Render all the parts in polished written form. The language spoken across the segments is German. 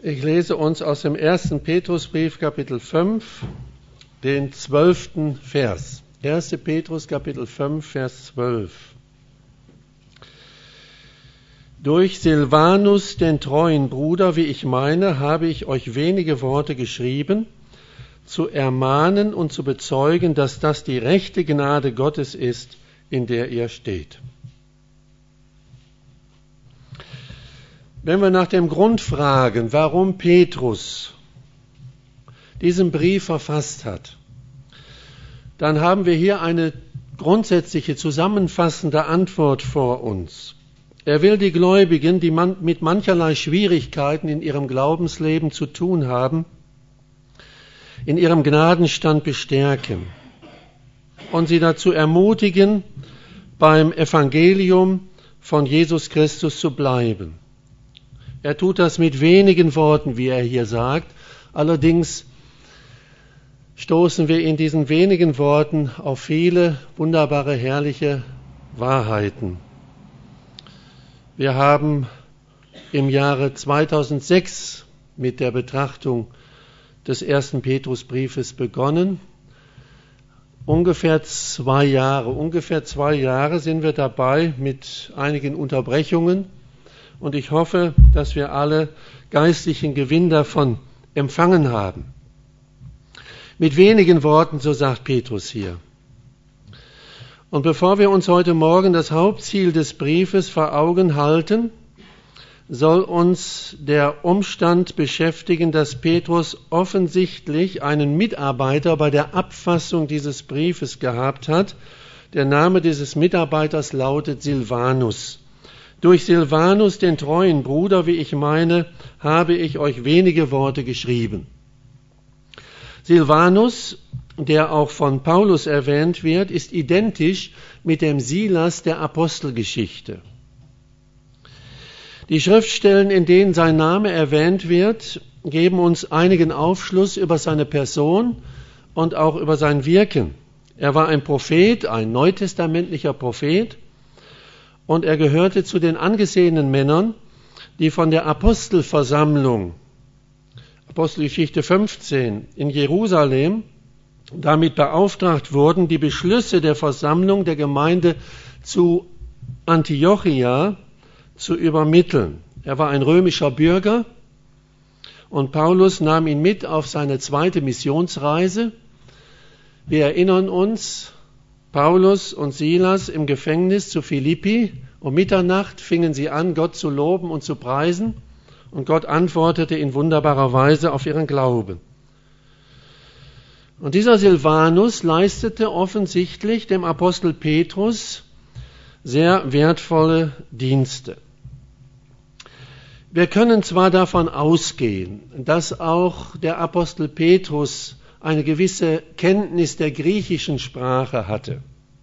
Ich lese uns aus dem 1. Petrusbrief, Kapitel 5, den 12. Vers. 1. Petrus, Kapitel 5, Vers 12. Durch Silvanus, den treuen Bruder, wie ich meine, habe ich euch wenige Worte geschrieben, zu ermahnen und zu bezeugen, dass das die rechte Gnade Gottes ist, in der ihr steht. Wenn wir nach dem Grund fragen, warum Petrus diesen Brief verfasst hat, dann haben wir hier eine grundsätzliche, zusammenfassende Antwort vor uns. Er will die Gläubigen, die mit mancherlei Schwierigkeiten in ihrem Glaubensleben zu tun haben, in ihrem Gnadenstand bestärken und sie dazu ermutigen, beim Evangelium von Jesus Christus zu bleiben. Er tut das mit wenigen Worten, wie er hier sagt. Allerdings stoßen wir in diesen wenigen Worten auf viele wunderbare, herrliche Wahrheiten. Wir haben im Jahre 2006 mit der Betrachtung des 1. Petrusbriefes begonnen. Ungefähr 2 Jahre sind wir dabei mit einigen Unterbrechungen. Und ich hoffe, dass wir alle geistlichen Gewinn davon empfangen haben. Mit wenigen Worten, so sagt Petrus hier. Und bevor wir uns heute Morgen das Hauptziel des Briefes vor Augen halten, soll uns der Umstand beschäftigen, dass Petrus offensichtlich einen Mitarbeiter bei der Abfassung dieses Briefes gehabt hat. Der Name dieses Mitarbeiters lautet Silvanus. Durch Silvanus, den treuen Bruder, wie ich meine, habe ich euch wenige Worte geschrieben. Silvanus, der auch von Paulus erwähnt wird, ist identisch mit dem Silas der Apostelgeschichte. Die Schriftstellen, in denen sein Name erwähnt wird, geben uns einigen Aufschluss über seine Person und auch über sein Wirken. Er war ein Prophet, ein neutestamentlicher Prophet, und er gehörte zu den angesehenen Männern, die von der Apostelversammlung, Apostelgeschichte 15, in Jerusalem, damit beauftragt wurden, die Beschlüsse der Versammlung der Gemeinde zu Antiochia zu übermitteln. Er war ein römischer Bürger und Paulus nahm ihn mit auf seine zweite Missionsreise. Wir erinnern uns, Paulus und Silas im Gefängnis zu Philippi. Um Mitternacht fingen sie an, Gott zu loben und zu preisen. Und Gott antwortete in wunderbarer Weise auf ihren Glauben. Und dieser Silvanus leistete offensichtlich dem Apostel Petrus sehr wertvolle Dienste. Wir können zwar davon ausgehen, dass auch der Apostel Petrus eine gewisse Kenntnis der griechischen Sprache hatte.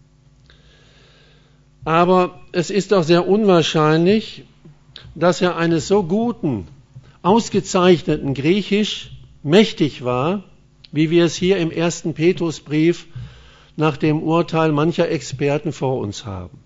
Aber es ist doch sehr unwahrscheinlich, dass er eines so guten, ausgezeichneten Griechisch mächtig war, wie wir es hier im 1. Petrusbrief nach dem Urteil mancher Experten vor uns haben.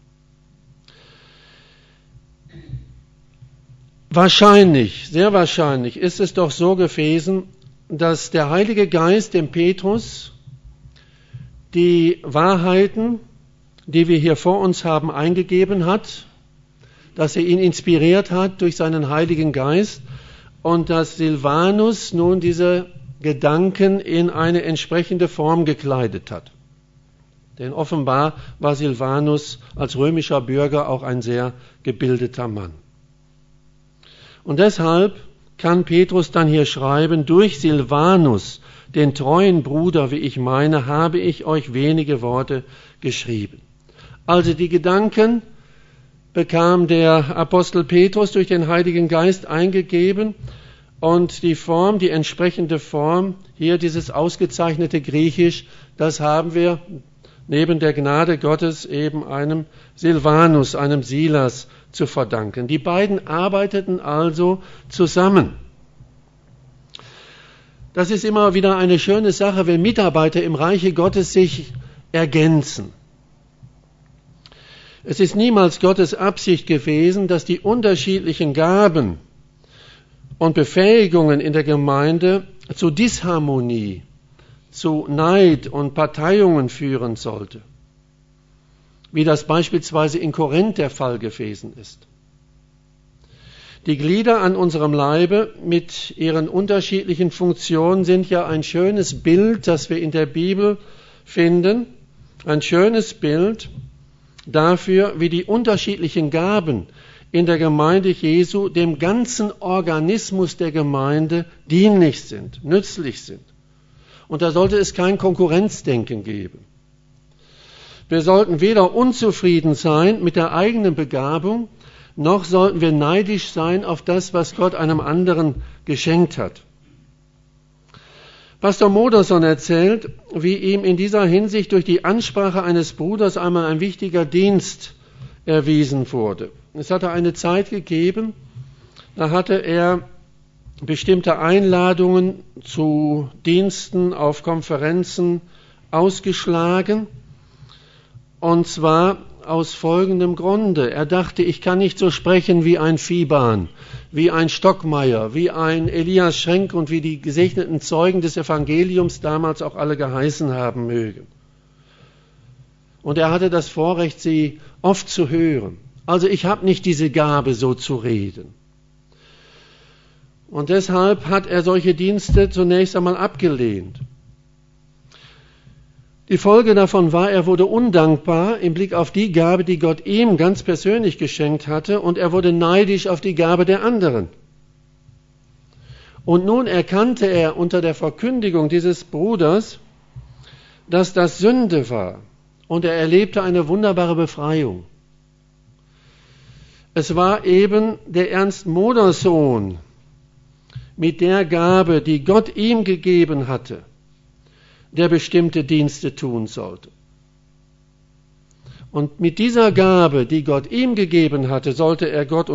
Wahrscheinlich, sehr wahrscheinlich ist es doch so gewesen, dass der Heilige Geist dem Petrus die Wahrheiten, die wir hier vor uns haben, eingegeben hat, dass er ihn inspiriert hat durch seinen Heiligen Geist und dass Silvanus nun diese Gedanken in eine entsprechende Form gekleidet hat. Denn offenbar war Silvanus als römischer Bürger auch ein sehr gebildeter Mann. Und deshalb kann Petrus dann hier schreiben, durch Silvanus, den treuen Bruder, wie ich meine, habe ich euch wenige Worte geschrieben. Also die Gedanken bekam der Apostel Petrus durch den Heiligen Geist eingegeben und die Form, die entsprechende Form, hier dieses ausgezeichnete Griechisch, das haben wir neben der Gnade Gottes eben einem Silvanus, einem Silas zu verdanken. Die beiden arbeiteten also zusammen. Das ist immer wieder eine schöne Sache, wenn Mitarbeiter im Reiche Gottes sich ergänzen. Es ist niemals Gottes Absicht gewesen, dass die unterschiedlichen Gaben und Befähigungen in der Gemeinde zu Disharmonie, zu Neid und Parteiungen führen sollte, wie das beispielsweise in Korinth der Fall gewesen ist. Die Glieder an unserem Leibe mit ihren unterschiedlichen Funktionen sind ja ein schönes Bild, das wir in der Bibel finden, ein schönes Bild dafür, wie die unterschiedlichen Gaben in der Gemeinde Jesu dem ganzen Organismus der Gemeinde dienlich sind, nützlich sind. Und da sollte es kein Konkurrenzdenken geben. Wir sollten weder unzufrieden sein mit der eigenen Begabung, noch sollten wir neidisch sein auf das, was Gott einem anderen geschenkt hat. Pastor Modersohn erzählt, wie ihm in dieser Hinsicht durch die Ansprache eines Bruders einmal ein wichtiger Dienst erwiesen wurde. Es hatte eine Zeit gegeben, da hatte er bestimmte Einladungen zu Diensten auf Konferenzen ausgeschlagen, und zwar aus folgendem Grunde. Er dachte, ich kann nicht so sprechen wie ein Viehbahn, wie ein Stockmeier, wie ein Elias Schrenk und wie die gesegneten Zeugen des Evangeliums damals auch alle geheißen haben mögen. Und er hatte das Vorrecht, sie oft zu hören. Also ich habe nicht diese Gabe, so zu reden. Und deshalb hat er solche Dienste zunächst einmal abgelehnt. Die Folge davon war, er wurde undankbar im Blick auf die Gabe, die Gott ihm ganz persönlich geschenkt hatte, und er wurde neidisch auf die Gabe der anderen. Und nun erkannte er unter der Verkündigung dieses Bruders, dass das Sünde war, und er erlebte eine wunderbare Befreiung. Es war eben der Ernst Modersohn mit der Gabe, die Gott ihm gegeben hatte, der bestimmte Dienste tun sollte. Und mit dieser Gabe, die Gott ihm gegeben hatte, wollte er Gott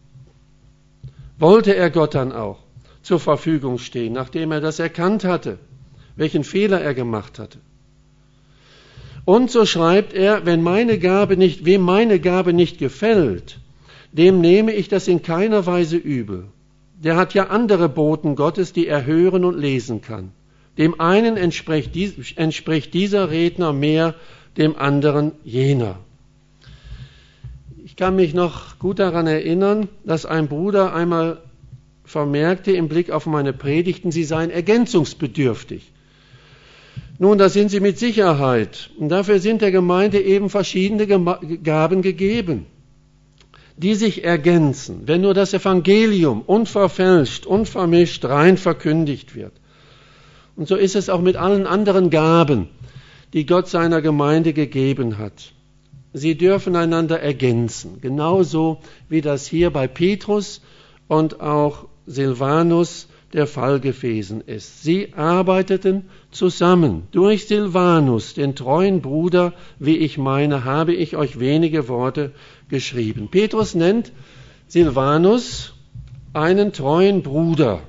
dann auch zur Verfügung stehen, nachdem er das erkannt hatte, welchen Fehler er gemacht hatte. Und so schreibt er, wem meine Gabe nicht gefällt, dem nehme ich das in keiner Weise übel. Der hat ja andere Boten Gottes, die er hören und lesen kann. Dem einen entspricht dieser Redner mehr, dem anderen jener. Ich kann mich noch gut daran erinnern, dass ein Bruder einmal vermerkte im Blick auf meine Predigten, sie seien ergänzungsbedürftig. Nun, da sind sie mit Sicherheit. Und dafür sind der Gemeinde eben verschiedene Gaben gegeben, die sich ergänzen, wenn nur das Evangelium unverfälscht, unvermischt, rein verkündigt wird. Und so ist es auch mit allen anderen Gaben, die Gott seiner Gemeinde gegeben hat. Sie dürfen einander ergänzen, genauso wie das hier bei Petrus und auch Silvanus der Fall gewesen ist. Sie arbeiteten zusammen. Durch Silvanus, den treuen Bruder, wie ich meine, habe ich euch wenige Worte geschrieben. Petrus nennt Silvanus einen treuen Bruder.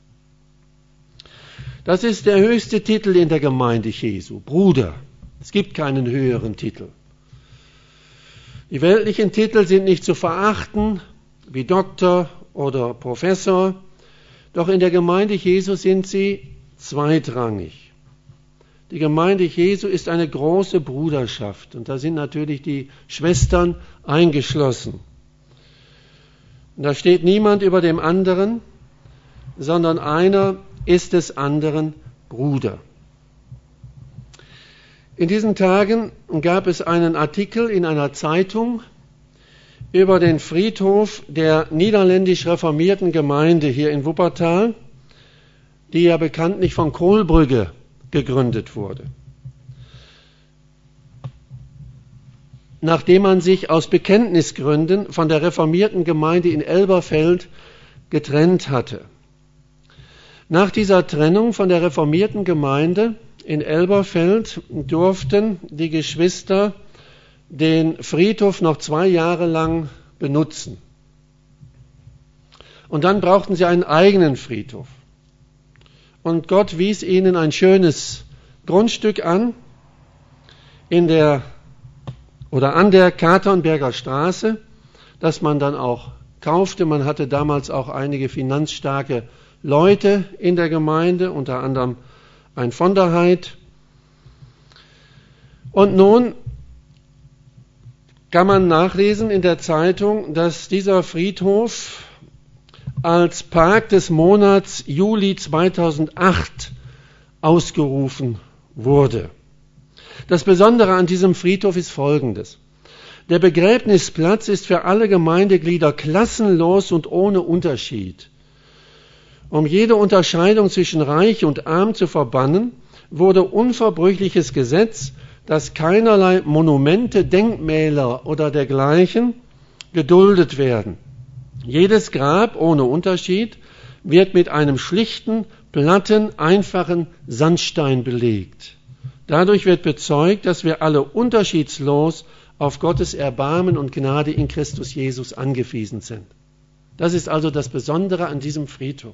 Das ist der höchste Titel in der Gemeinde Jesu, Bruder. Es gibt keinen höheren Titel. Die weltlichen Titel sind nicht zu verachten, wie Doktor oder Professor, doch in der Gemeinde Jesu sind sie zweitrangig. Die Gemeinde Jesu ist eine große Bruderschaft und da sind natürlich die Schwestern eingeschlossen. Und da steht niemand über dem anderen, sondern einer ist des anderen Bruder. In diesen Tagen gab es einen Artikel in einer Zeitung über den Friedhof der niederländisch reformierten Gemeinde hier in Wuppertal, die ja bekanntlich von Kohlbrügge gegründet wurde. Nachdem man sich aus Bekenntnisgründen von der reformierten Gemeinde in Elberfeld getrennt hatte. Nach dieser Trennung von der reformierten Gemeinde in Elberfeld durften die Geschwister den Friedhof noch 2 Jahre lang benutzen. Und dann brauchten sie einen eigenen Friedhof. Und Gott wies ihnen ein schönes Grundstück an an der Katernberger Straße, das man dann auch kaufte. Man hatte damals auch einige finanzstarke Leute in der Gemeinde, unter anderem ein von der Heid. Und nun kann man nachlesen in der Zeitung, dass dieser Friedhof als Park des Monats Juli 2008 ausgerufen wurde. Das Besondere an diesem Friedhof ist Folgendes. Der Begräbnisplatz ist für alle Gemeindeglieder klassenlos und ohne Unterschied. Um jede Unterscheidung zwischen Reich und Arm zu verbannen, wurde unverbrüchliches Gesetz, dass keinerlei Monumente, Denkmäler oder dergleichen geduldet werden. Jedes Grab ohne Unterschied wird mit einem schlichten, platten, einfachen Sandstein belegt. Dadurch wird bezeugt, dass wir alle unterschiedslos auf Gottes Erbarmen und Gnade in Christus Jesus angewiesen sind. Das ist also das Besondere an diesem Friedhof.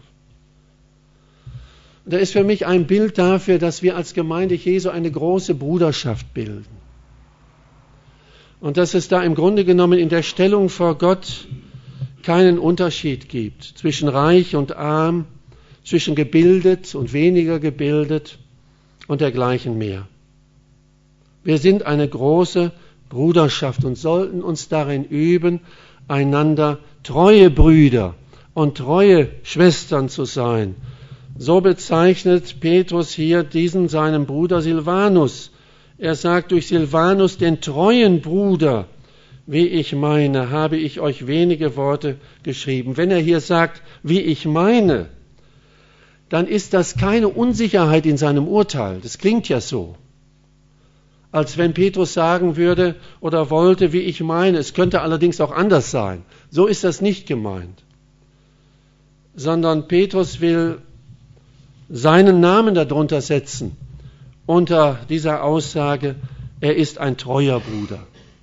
Da ist für mich ein Bild dafür, dass wir als Gemeinde Jesu eine große Bruderschaft bilden. Und dass es da im Grunde genommen in der Stellung vor Gott keinen Unterschied gibt zwischen reich und arm, zwischen gebildet und weniger gebildet und dergleichen mehr. Wir sind eine große Bruderschaft und sollten uns darin üben, einander treue Brüder und treue Schwestern zu sein. So bezeichnet Petrus hier diesen seinen Bruder Silvanus. Er sagt, durch Silvanus, den treuen Bruder, wie ich meine, habe ich euch wenige Worte geschrieben. Wenn er hier sagt, wie ich meine, dann ist das keine Unsicherheit in seinem Urteil. Das klingt ja so, als wenn Petrus sagen würde oder wollte, wie ich meine. Es könnte allerdings auch anders sein. So ist das nicht gemeint. Sondern Petrus will seinen Namen darunter setzen, unter dieser Aussage, er ist ein treuer Bruder.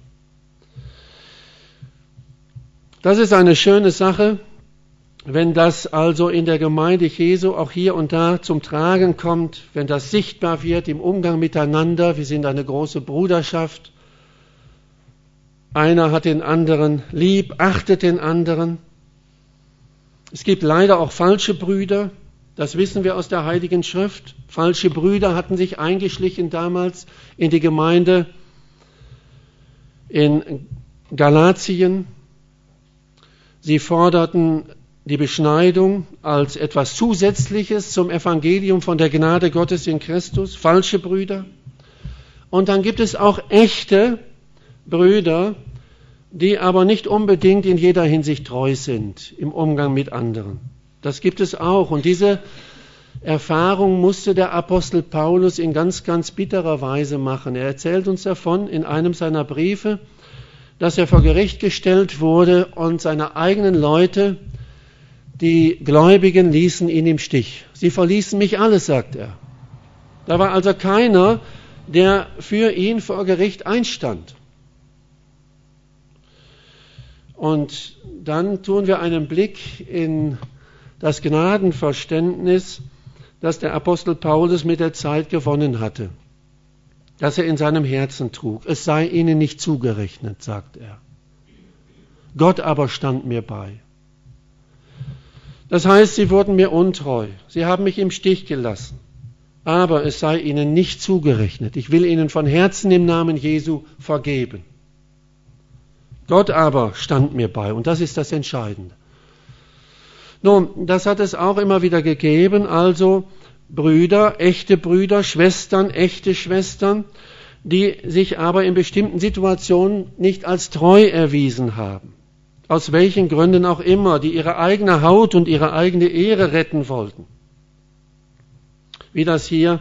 Das ist eine schöne Sache, wenn das also in der Gemeinde Jesu auch hier und da zum Tragen kommt, wenn das sichtbar wird im Umgang miteinander. Wir sind eine große Bruderschaft. Einer hat den anderen lieb, achtet den anderen. Es gibt leider auch falsche Brüder. Das wissen wir aus der Heiligen Schrift. Falsche Brüder hatten sich eingeschlichen damals in die Gemeinde in Galatien. Sie forderten die Beschneidung als etwas Zusätzliches zum Evangelium von der Gnade Gottes in Christus. Falsche Brüder. Und dann gibt es auch echte Brüder, die aber nicht unbedingt in jeder Hinsicht treu sind im Umgang mit anderen. Das gibt es auch. Und diese Erfahrung musste der Apostel Paulus in ganz, ganz bitterer Weise machen. Er erzählt uns davon in einem seiner Briefe, dass er vor Gericht gestellt wurde und seine eigenen Leute, die Gläubigen, ließen ihn im Stich. Sie verließen mich alles, sagt er. Da war also keiner, der für ihn vor Gericht einstand. Und dann tun wir einen Blick in das Gnadenverständnis, das der Apostel Paulus mit der Zeit gewonnen hatte, das er in seinem Herzen trug. Es sei ihnen nicht zugerechnet, sagt er. Gott aber stand mir bei. Das heißt, sie wurden mir untreu. Sie haben mich im Stich gelassen. Aber es sei ihnen nicht zugerechnet. Ich will ihnen von Herzen im Namen Jesu vergeben. Gott aber stand mir bei. Und das ist das Entscheidende. Nun, das hat es auch immer wieder gegeben, also Brüder, echte Brüder, Schwestern, echte Schwestern, die sich aber in bestimmten Situationen nicht als treu erwiesen haben. Aus welchen Gründen auch immer, die ihre eigene Haut und ihre eigene Ehre retten wollten. Wie das hier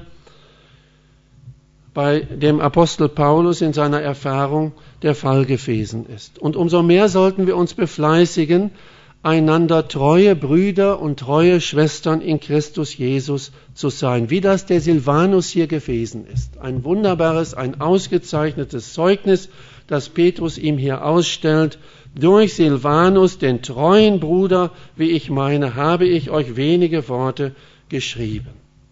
bei dem Apostel Paulus in seiner Erfahrung der Fall gewesen ist. Und umso mehr sollten wir uns befleißigen, einander treue Brüder und treue Schwestern in Christus Jesus zu sein, wie das der Silvanus hier gewesen ist. Ein wunderbares, ein ausgezeichnetes Zeugnis, das Petrus ihm hier ausstellt. Durch Silvanus, den treuen Bruder, wie ich meine, habe ich euch wenige Worte geschrieben.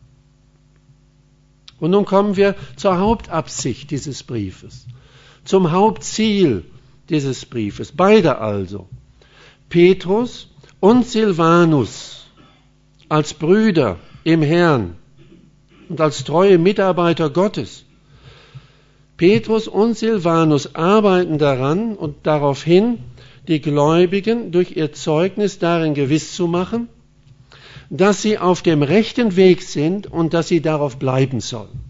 Und nun kommen wir zur Hauptabsicht dieses Briefes, zum Hauptziel dieses Briefes. Beide also. Petrus und Silvanus als Brüder im Herrn und als treue Mitarbeiter Gottes. Petrus und Silvanus arbeiten daran und darauf hin, die Gläubigen durch ihr Zeugnis darin gewiss zu machen, dass sie auf dem rechten Weg sind und dass sie darauf bleiben sollen.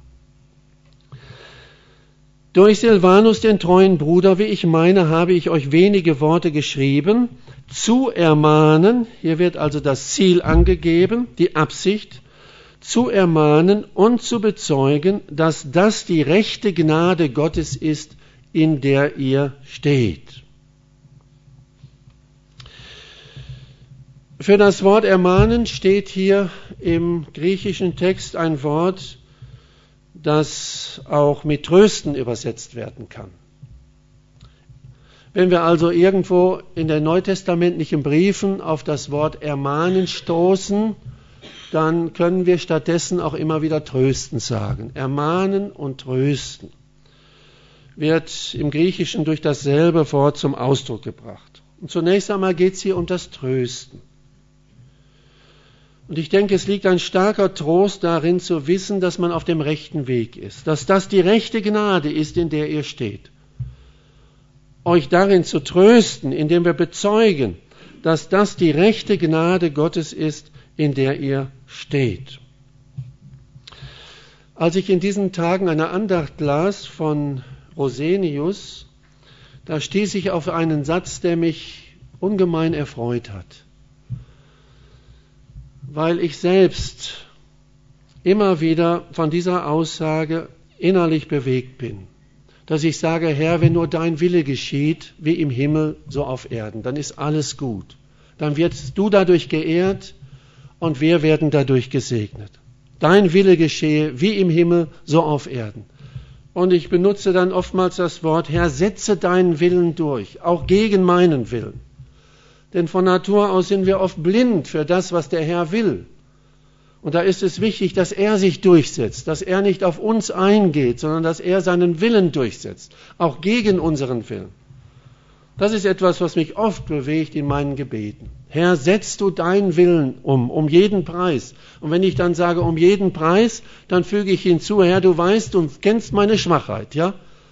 Durch Silvanus, den treuen Bruder, wie ich meine, habe ich euch wenige Worte geschrieben, zu ermahnen, hier wird also das Ziel angegeben, die Absicht, zu ermahnen und zu bezeugen, dass das die rechte Gnade Gottes ist, in der ihr steht. Für das Wort ermahnen steht hier im griechischen Text ein Wort, das auch mit trösten übersetzt werden kann. Wenn wir also irgendwo in den neutestamentlichen Briefen auf das Wort ermahnen stoßen, dann können wir stattdessen auch immer wieder trösten sagen. Ermahnen und trösten wird im Griechischen durch dasselbe Wort zum Ausdruck gebracht. Und zunächst einmal geht es hier um das Trösten. Und ich denke, es liegt ein starker Trost darin zu wissen, dass man auf dem rechten Weg ist, dass das die rechte Gnade ist, in der ihr steht. Euch darin zu trösten, indem wir bezeugen, dass das die rechte Gnade Gottes ist, in der ihr steht. Als ich in diesen Tagen eine Andacht las von Rosenius, da stieß ich auf einen Satz, der mich ungemein erfreut hat. Weil ich selbst immer wieder von dieser Aussage innerlich bewegt bin. Dass ich sage, Herr, wenn nur dein Wille geschieht, wie im Himmel, so auf Erden, dann ist alles gut. Dann wirst du dadurch geehrt und wir werden dadurch gesegnet. Dein Wille geschehe, wie im Himmel, so auf Erden. Und ich benutze dann oftmals das Wort, Herr, setze deinen Willen durch, auch gegen meinen Willen. Denn von Natur aus sind wir oft blind für das, was der Herr will. Und da ist es wichtig, dass er sich durchsetzt, dass er nicht auf uns eingeht, sondern dass er seinen Willen durchsetzt, auch gegen unseren Willen. Das ist etwas, was mich oft bewegt in meinen Gebeten. Herr, setzt du deinen Willen um jeden Preis. Und wenn ich dann sage, um jeden Preis, dann füge ich hinzu, Herr, du weißt und kennst meine Schwachheit, ja?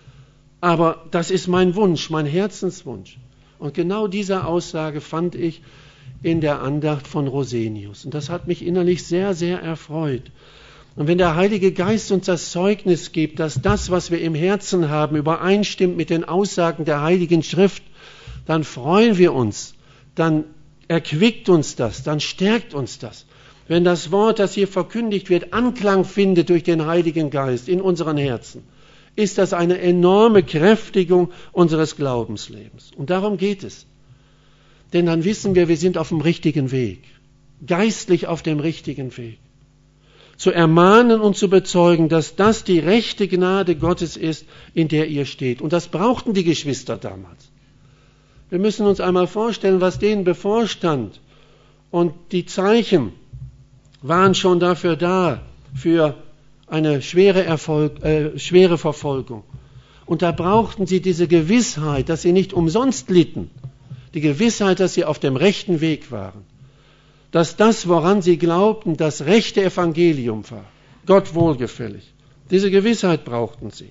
Aber das ist mein Wunsch, mein Herzenswunsch. Und genau diese Aussage fand ich in der Andacht von Rosenius. Und das hat mich innerlich sehr, sehr erfreut. Und wenn der Heilige Geist uns das Zeugnis gibt, dass das, was wir im Herzen haben, übereinstimmt mit den Aussagen der Heiligen Schrift, dann freuen wir uns, dann erquickt uns das, dann stärkt uns das. Wenn das Wort, das hier verkündigt wird, Anklang findet durch den Heiligen Geist in unseren Herzen, ist das eine enorme Kräftigung unseres Glaubenslebens. Und darum geht es. Denn dann wissen wir, wir sind auf dem richtigen Weg, geistlich auf dem richtigen Weg. Zu ermahnen und zu bezeugen, dass das die rechte Gnade Gottes ist, in der ihr steht. Und das brauchten die Geschwister damals. Wir müssen uns einmal vorstellen, was denen bevorstand. Und die Zeichen waren schon dafür da, für eine schwere Verfolgung. Und da brauchten sie diese Gewissheit, dass sie nicht umsonst litten. Die Gewissheit, dass sie auf dem rechten Weg waren. Dass das, woran sie glaubten, das rechte Evangelium war. Gott wohlgefällig. Diese Gewissheit brauchten sie.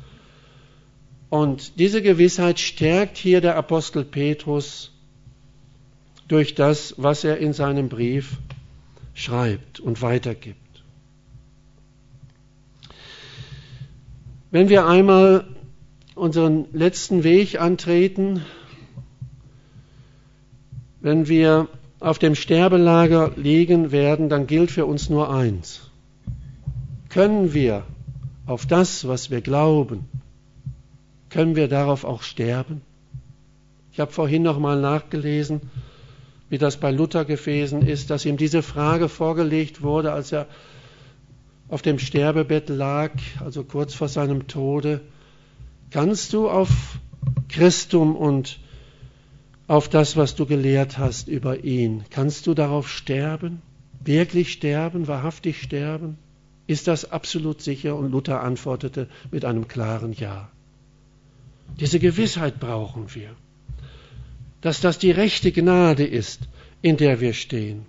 Und diese Gewissheit stärkt hier der Apostel Petrus durch das, was er in seinem Brief schreibt und weitergibt. Wenn wir einmal unseren letzten Weg antreten, wenn wir auf dem Sterbelager liegen werden, dann gilt für uns nur eins. Können wir auf das, was wir glauben, können wir darauf auch sterben? Ich habe vorhin noch mal nachgelesen, wie das bei Luther gewesen ist, dass ihm diese Frage vorgelegt wurde, als er auf dem Sterbebett lag, also kurz vor seinem Tode. Kannst du auf Christum und auf das, was du gelehrt hast über ihn, kannst du darauf sterben? Wirklich sterben? Wahrhaftig sterben? Ist das absolut sicher? Und Luther antwortete mit einem klaren Ja. Diese Gewissheit brauchen wir. dass das die rechte Gnade ist, in der wir stehen.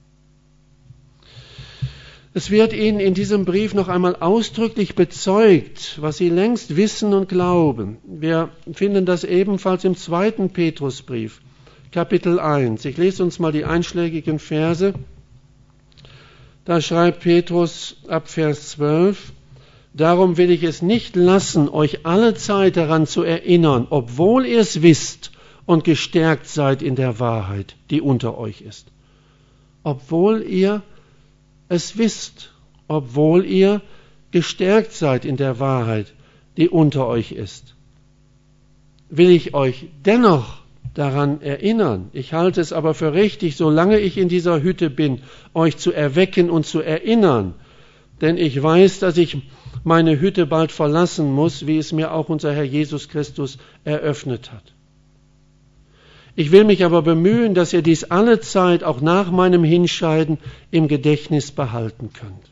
Es wird Ihnen in diesem Brief noch einmal ausdrücklich bezeugt, was Sie längst wissen und glauben. Wir finden das ebenfalls im 2. Petrusbrief, Kapitel 1. Ich lese uns mal die einschlägigen Verse. Da schreibt Petrus ab Vers 12, darum will ich es nicht lassen, euch alle Zeit daran zu erinnern, obwohl ihr es wisst und gestärkt seid in der Wahrheit, die unter euch ist. Obwohl ihr es wisst, obwohl ihr gestärkt seid in der Wahrheit, die unter euch ist, will ich euch dennoch daran erinnern. Ich halte es aber für richtig, solange ich in dieser Hütte bin, euch zu erwecken und zu erinnern, denn ich weiß, dass ich meine Hütte bald verlassen muss, wie es mir auch unser Herr Jesus Christus eröffnet hat. Ich will mich aber bemühen, dass ihr dies alle Zeit auch nach meinem Hinscheiden im Gedächtnis behalten könnt.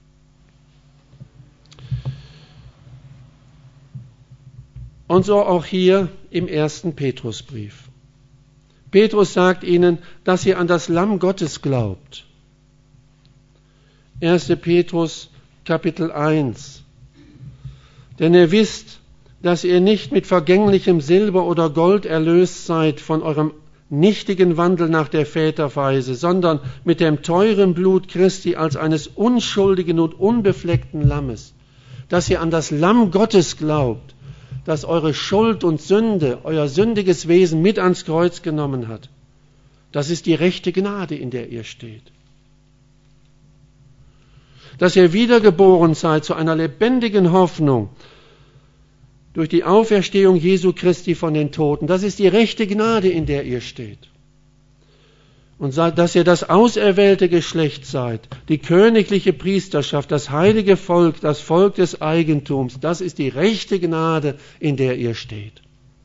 Und so auch hier im 1. Petrusbrief. Petrus sagt ihnen, dass ihr an das Lamm Gottes glaubt. 1. Petrus, Kapitel 1. Denn ihr wisst, dass ihr nicht mit vergänglichem Silber oder Gold erlöst seid von eurem nichtigen Wandel nach der Väterweise, sondern mit dem teuren Blut Christi als eines unschuldigen und unbefleckten Lammes, dass ihr an das Lamm Gottes glaubt, das eure Schuld und Sünde, euer sündiges Wesen mit ans Kreuz genommen hat. Das ist die rechte Gnade, in der ihr steht. Dass ihr wiedergeboren seid zu einer lebendigen Hoffnung, durch die Auferstehung Jesu Christi von den Toten. Das ist die rechte Gnade, in der ihr steht. Und dass ihr das auserwählte Geschlecht seid, die königliche Priesterschaft, das heilige Volk, das Volk des Eigentums. Das ist die rechte Gnade, in der ihr steht.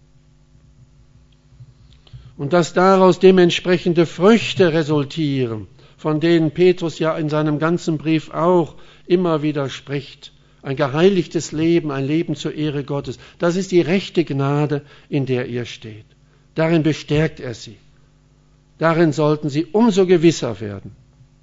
Und dass daraus dementsprechende Früchte resultieren, von denen Petrus ja in seinem ganzen Brief auch immer wieder spricht. Ein geheiligtes Leben, ein Leben zur Ehre Gottes. Das ist die rechte Gnade, in der ihr steht. Darin bestärkt er sie. Darin sollten sie umso gewisser werden.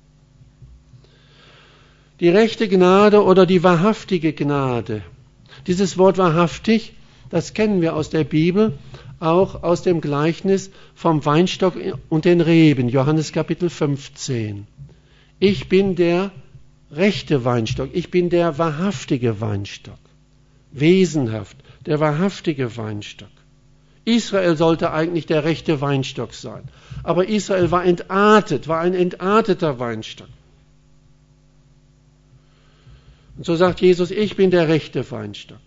Die rechte Gnade oder die wahrhaftige Gnade. Dieses Wort wahrhaftig, das kennen wir aus der Bibel, auch aus dem Gleichnis vom Weinstock und den Reben, Johannes Kapitel 15. Ich bin der rechte Weinstock, ich bin der wahrhaftige Weinstock. Wesenhaft, der wahrhaftige Weinstock. Israel sollte eigentlich der rechte Weinstock sein. Aber Israel war entartet, war ein entarteter Weinstock. Und so sagt Jesus, ich bin der rechte Weinstock.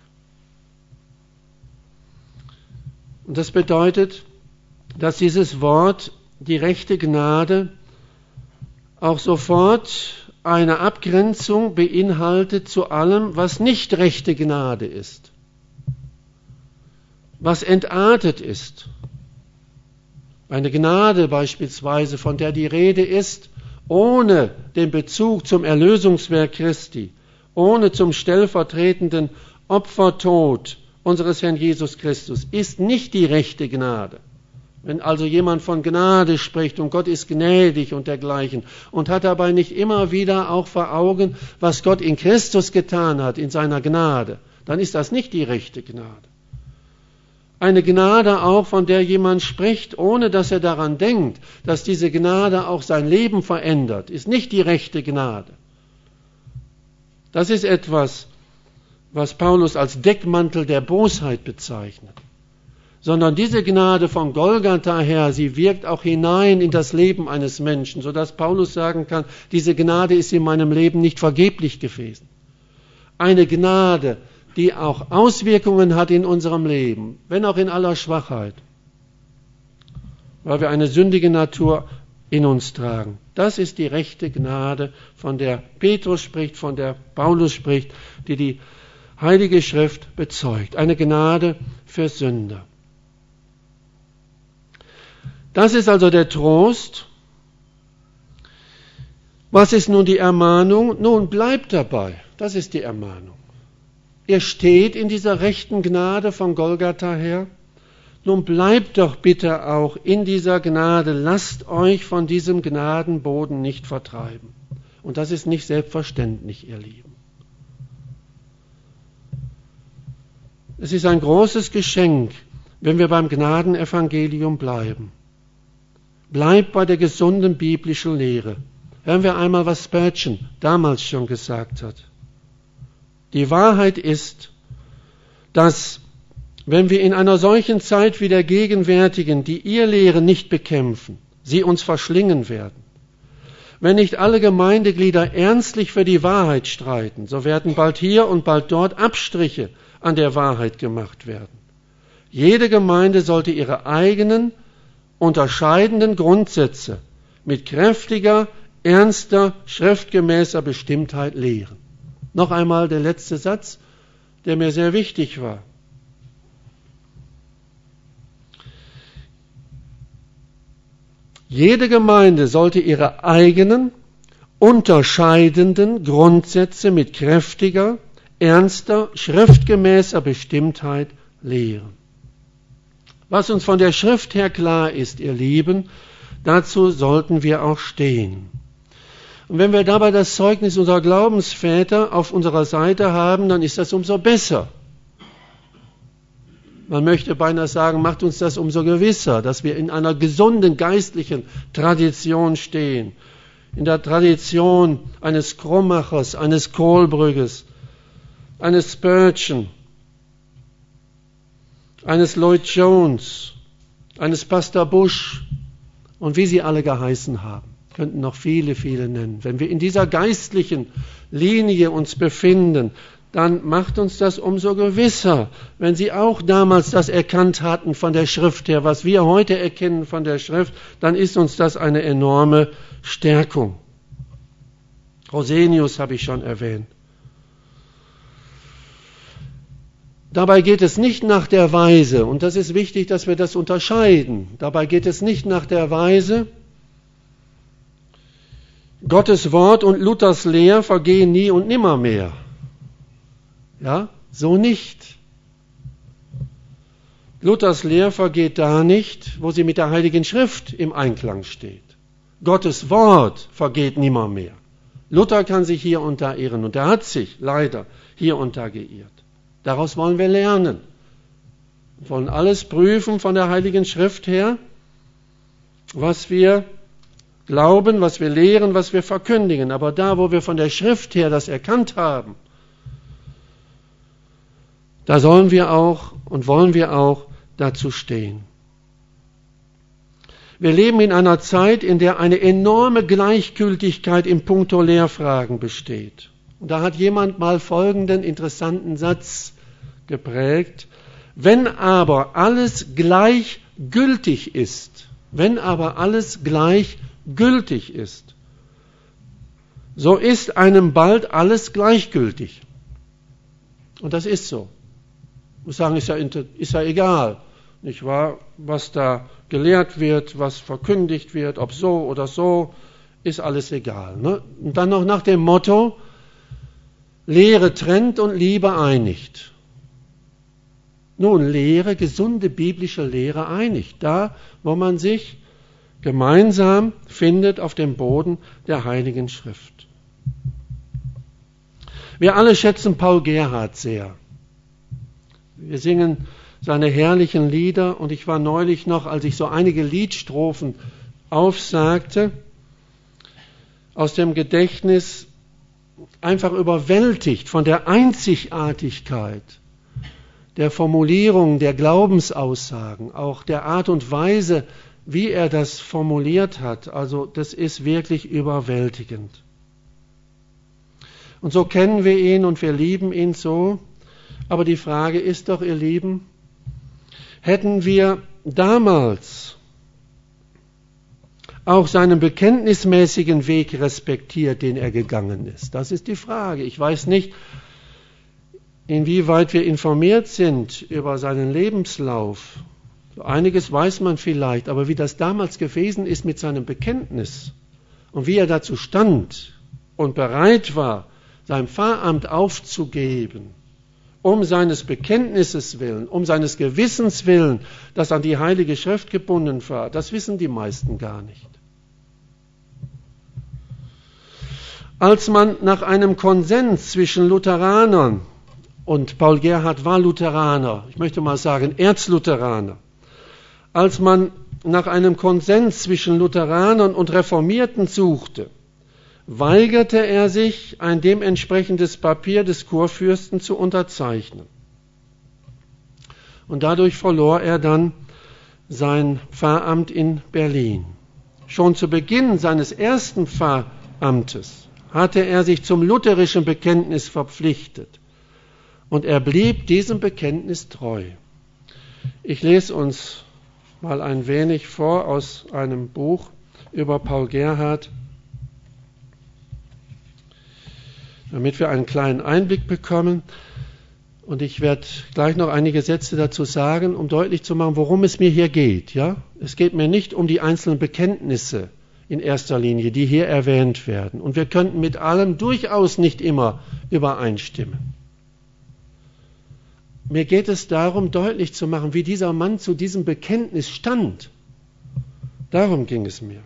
Und das bedeutet, dass dieses Wort, die rechte Gnade, auch sofort eine Abgrenzung beinhaltet zu allem, was nicht rechte Gnade ist, was entartet ist. Eine Gnade beispielsweise, von der die Rede ist, ohne den Bezug zum Erlösungswerk Christi, ohne zum stellvertretenden Opfertod unseres Herrn Jesus Christus, ist nicht die rechte Gnade. Wenn also jemand von Gnade spricht und Gott ist gnädig und dergleichen und hat dabei nicht immer wieder auch vor Augen, was Gott in Christus getan hat, in seiner Gnade, dann ist das nicht die rechte Gnade. Eine Gnade auch, von der jemand spricht, ohne dass er daran denkt, dass diese Gnade auch sein Leben verändert, ist nicht die rechte Gnade. Das ist etwas, was Paulus als Deckmantel der Bosheit bezeichnet. Sondern diese Gnade von Golgatha her, sie wirkt auch hinein in das Leben eines Menschen, sodass Paulus sagen kann, diese Gnade ist in meinem Leben nicht vergeblich gewesen. Eine Gnade, die auch Auswirkungen hat in unserem Leben, wenn auch in aller Schwachheit, weil wir eine sündige Natur in uns tragen. Das ist die rechte Gnade, von der Petrus spricht, von der Paulus spricht, die die Heilige Schrift bezeugt. Eine Gnade für Sünder. Das ist also der Trost. Was ist nun die Ermahnung? Nun, bleibt dabei. Das ist die Ermahnung. Ihr steht in dieser rechten Gnade von Golgatha her. Nun bleibt doch bitte auch in dieser Gnade, lasst euch von diesem Gnadenboden nicht vertreiben. Und das ist nicht selbstverständlich, ihr Lieben. Es ist ein großes Geschenk, wenn wir beim Gnadenevangelium bleiben. Bleibt bei der gesunden biblischen Lehre. Hören wir einmal, was Spurgeon damals schon gesagt hat. Die Wahrheit ist, dass, wenn wir in einer solchen Zeit wie der gegenwärtigen die Irrlehre nicht bekämpfen, sie uns verschlingen werden. Wenn nicht alle Gemeindeglieder ernstlich für die Wahrheit streiten, so werden bald hier und bald dort Abstriche an der Wahrheit gemacht werden. Jede Gemeinde sollte ihre eigenen, unterscheidenden Grundsätze mit kräftiger, ernster, schriftgemäßer Bestimmtheit lehren. Noch einmal der letzte Satz, der mir sehr wichtig war. Jede Gemeinde sollte ihre eigenen, unterscheidenden Grundsätze mit kräftiger, ernster, schriftgemäßer Bestimmtheit lehren. Was uns von der Schrift her klar ist, ihr Lieben, dazu sollten wir auch stehen. Und wenn wir dabei das Zeugnis unserer Glaubensväter auf unserer Seite haben, dann ist das umso besser. Man möchte beinahe sagen, macht uns das umso gewisser, dass wir in einer gesunden geistlichen Tradition stehen. In der Tradition eines Krommachers, eines Kohlbrügges, eines Spurgeon, eines Lloyd Jones, eines Pastor Bush und wie sie alle geheißen haben. Könnten noch viele, viele nennen. Wenn wir in dieser geistlichen Linie uns befinden, dann macht uns das umso gewisser, wenn sie auch damals das erkannt hatten von der Schrift her, was wir heute erkennen von der Schrift, dann ist uns das eine enorme Stärkung. Rosenius habe ich schon erwähnt. Dabei geht es nicht nach der Weise, und das ist wichtig, dass wir das unterscheiden, dabei geht es nicht nach der Weise, Gottes Wort und Luthers Lehr vergehen nie und nimmermehr. Ja, so nicht. Luthers Lehr vergeht da nicht, wo sie mit der Heiligen Schrift im Einklang steht. Gottes Wort vergeht nimmermehr. Luther kann sich hier und da irren und er hat sich leider hier und da geirrt. Daraus wollen wir lernen. Wir wollen alles prüfen von der Heiligen Schrift her, was wir glauben, was wir lehren, was wir verkündigen. Aber da, wo wir von der Schrift her das erkannt haben, da sollen wir auch und wollen wir auch dazu stehen. Wir leben in einer Zeit, in der eine enorme Gleichgültigkeit in puncto Lehrfragen besteht. Und da hat jemand mal folgenden interessanten Satz geprägt. Wenn aber alles gleichgültig ist, so ist einem bald alles gleichgültig. Und das ist so. Ich muss sagen, ist ja egal, nicht wahr? Was da gelehrt wird, was verkündigt wird, ob so oder so, ist alles egal. Ne? Und dann noch nach dem Motto, Lehre trennt und Liebe einigt. Nun, Lehre, gesunde biblische Lehre einigt. Da, wo man sich gemeinsam findet auf dem Boden der Heiligen Schrift. Wir alle schätzen Paul Gerhardt sehr. Wir singen seine herrlichen Lieder und ich war neulich noch, als ich so einige Liedstrophen aufsagte, aus dem Gedächtnis einfach überwältigt von der Einzigartigkeit der Formulierung, der Glaubensaussagen, auch der Art und Weise, wie er das formuliert hat. Also das ist wirklich überwältigend. Und so kennen wir ihn und wir lieben ihn so. Aber die Frage ist doch, ihr Lieben, hätten wir damals auch seinen bekenntnismäßigen Weg respektiert, den er gegangen ist? Das ist die Frage. Ich weiß nicht, inwieweit wir informiert sind über seinen Lebenslauf. Einiges weiß man vielleicht, aber wie das damals gewesen ist mit seinem Bekenntnis und wie er dazu stand und bereit war, sein Pfarramt aufzugeben um seines Bekenntnisses willen, um seines Gewissens willen, das an die Heilige Schrift gebunden war, das wissen die meisten gar nicht. Als man nach einem Konsens zwischen Lutheranern, und Paul Gerhard war Lutheraner, ich möchte mal sagen Erzlutheraner, als man nach einem Konsens zwischen Lutheranern und Reformierten suchte, weigerte er sich, ein dementsprechendes Papier des Kurfürsten zu unterzeichnen. Und dadurch verlor er dann sein Pfarramt in Berlin. Schon zu Beginn seines ersten Pfarramtes hatte er sich zum lutherischen Bekenntnis verpflichtet. Und er blieb diesem Bekenntnis treu. Ich lese uns mal ein wenig vor aus einem Buch über Paul Gerhard, damit wir einen kleinen Einblick bekommen. Und ich werde gleich noch einige Sätze dazu sagen, um deutlich zu machen, worum es mir hier geht. Ja? Es geht mir nicht um die einzelnen Bekenntnisse in erster Linie, die hier erwähnt werden. Und wir könnten mit allem durchaus nicht immer übereinstimmen. Mir geht es darum, deutlich zu machen, wie dieser Mann zu diesem Bekenntnis stand. Darum geht es mir.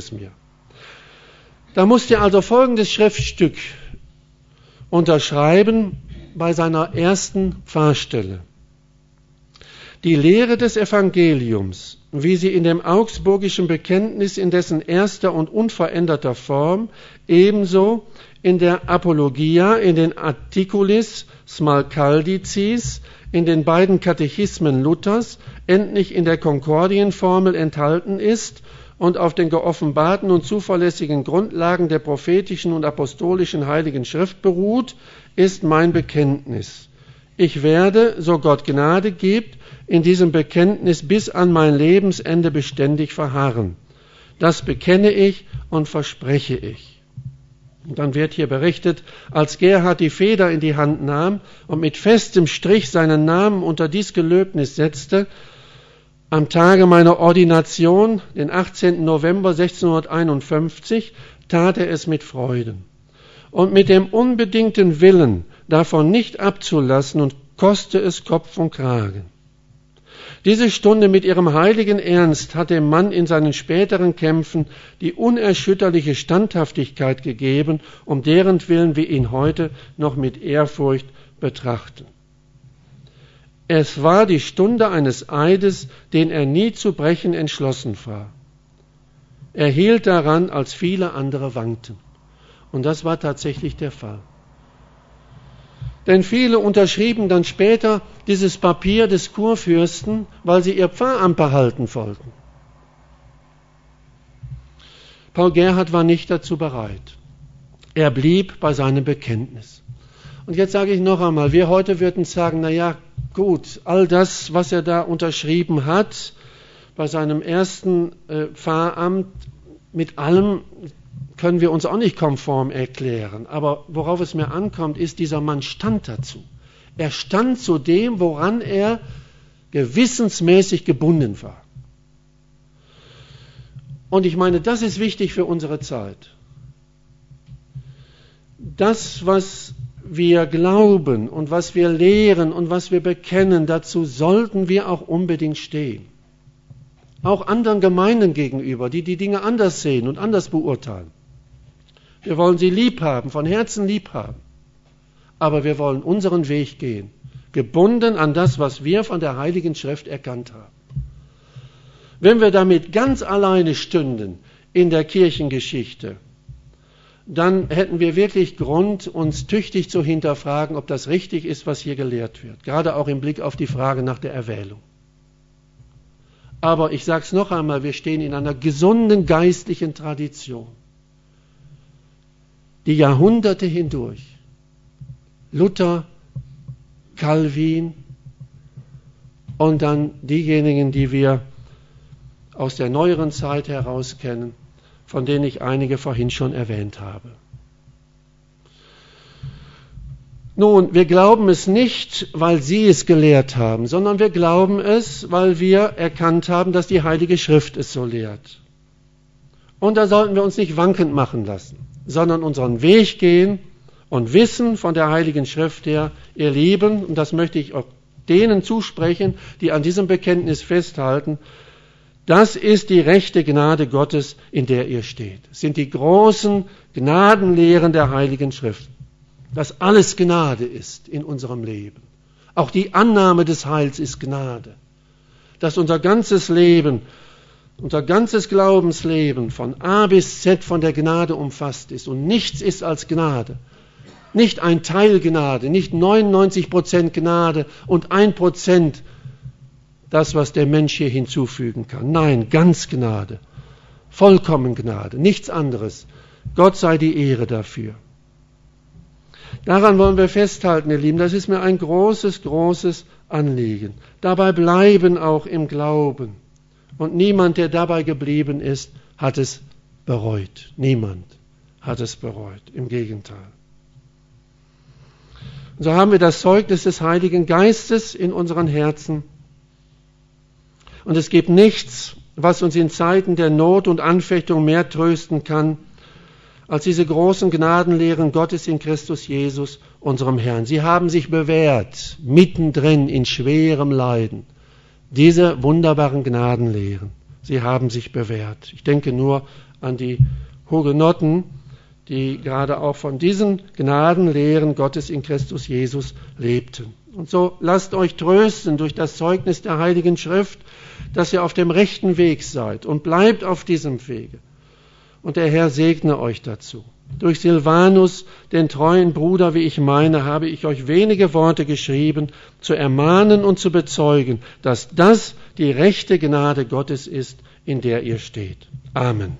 Da musste er also folgendes Schriftstück unterschreiben bei seiner ersten Pfarrstelle. Die Lehre des Evangeliums, wie sie in dem augsburgischen Bekenntnis in dessen erster und unveränderter Form, ebenso in der Apologia, in den Articulis Smalcaldicis, in den beiden Katechismen Luthers, endlich in der Konkordienformel enthalten ist und auf den geoffenbarten und zuverlässigen Grundlagen der prophetischen und apostolischen Heiligen Schrift beruht, ist mein Bekenntnis. Ich werde, so Gott Gnade gibt, in diesem Bekenntnis bis an mein Lebensende beständig verharren. Das bekenne ich und verspreche ich. Und dann wird hier berichtet, als Gerhard die Feder in die Hand nahm und mit festem Strich seinen Namen unter dies Gelöbnis setzte, am Tage meiner Ordination, den 18. November 1651, tat er es mit Freuden und mit dem unbedingten Willen, davon nicht abzulassen und koste es Kopf und Kragen. Diese Stunde mit ihrem heiligen Ernst hat dem Mann in seinen späteren Kämpfen die unerschütterliche Standhaftigkeit gegeben, um deren Willen wir ihn heute noch mit Ehrfurcht betrachten. Es war die Stunde eines Eides, den er nie zu brechen entschlossen war. Er hielt daran, als viele andere wankten. Und das war tatsächlich der Fall. Denn viele unterschrieben dann später dieses Papier des Kurfürsten, weil sie ihr Pfarramt behalten wollten. Paul Gerhard war nicht dazu bereit. Er blieb bei seinem Bekenntnis. Und jetzt sage ich noch einmal, wir heute würden sagen, na ja, gut, all das, was er da unterschrieben hat, bei seinem ersten Pfarramt, mit allem können wir uns auch nicht konform erklären. Aber worauf es mir ankommt, ist, dieser Mann stand dazu. Er stand zu dem, woran er gewissensmäßig gebunden war. Und ich meine, das ist wichtig für unsere Zeit. Das, was wir glauben und was wir lehren und was wir bekennen, dazu sollten wir auch unbedingt stehen. Auch anderen Gemeinden gegenüber, die die Dinge anders sehen und anders beurteilen. Wir wollen sie lieb haben, von Herzen lieb haben. Aber wir wollen unseren Weg gehen, gebunden an das, was wir von der Heiligen Schrift erkannt haben. Wenn wir damit ganz alleine stünden in der Kirchengeschichte, dann hätten wir wirklich Grund, uns tüchtig zu hinterfragen, ob das richtig ist, was hier gelehrt wird. Gerade auch im Blick auf die Frage nach der Erwählung. Aber ich sage es noch einmal, wir stehen in einer gesunden geistlichen Tradition. Die Jahrhunderte hindurch. Luther, Calvin und dann diejenigen, die wir aus der neueren Zeit heraus kennen, von denen ich einige vorhin schon erwähnt habe. Nun, wir glauben es nicht, weil sie es gelehrt haben, sondern wir glauben es, weil wir erkannt haben, dass die Heilige Schrift es so lehrt. Und da sollten wir uns nicht wankend machen lassen, sondern unseren Weg gehen und wissen von der Heiligen Schrift her, ihr Lieben, und das möchte ich auch denen zusprechen, die an diesem Bekenntnis festhalten, das ist die rechte Gnade Gottes, in der ihr steht. Es sind die großen Gnadenlehren der Heiligen Schrift, dass alles Gnade ist in unserem Leben. Auch die Annahme des Heils ist Gnade. Dass unser ganzes Leben, unser ganzes Glaubensleben von A bis Z von der Gnade umfasst ist und nichts ist als Gnade. Nicht ein Teil Gnade, nicht 99% Gnade und 1% das, was der Mensch hier hinzufügen kann. Nein, ganz Gnade, vollkommen Gnade, nichts anderes. Gott sei die Ehre dafür. Daran wollen wir festhalten, ihr Lieben, das ist mir ein großes, großes Anliegen. Dabei bleiben auch im Glauben. Und niemand, der dabei geblieben ist, hat es bereut. Niemand hat es bereut, im Gegenteil. Und so haben wir das Zeugnis des Heiligen Geistes in unseren Herzen. Und es gibt nichts, was uns in Zeiten der Not und Anfechtung mehr trösten kann, als diese großen Gnadenlehren Gottes in Christus Jesus, unserem Herrn. Sie haben sich bewährt, mittendrin in schwerem Leiden. Diese wunderbaren Gnadenlehren, sie haben sich bewährt. Ich denke nur an die Hugenotten, die gerade auch von diesen Gnadenlehren Gottes in Christus Jesus lebten. Und so lasst euch trösten durch das Zeugnis der Heiligen Schrift, dass ihr auf dem rechten Weg seid und bleibt auf diesem Wege. Und der Herr segne euch dazu. Durch Silvanus, den treuen Bruder, wie ich meine, habe ich euch wenige Worte geschrieben, zu ermahnen und zu bezeugen, dass das die rechte Gnade Gottes ist, in der ihr steht. Amen.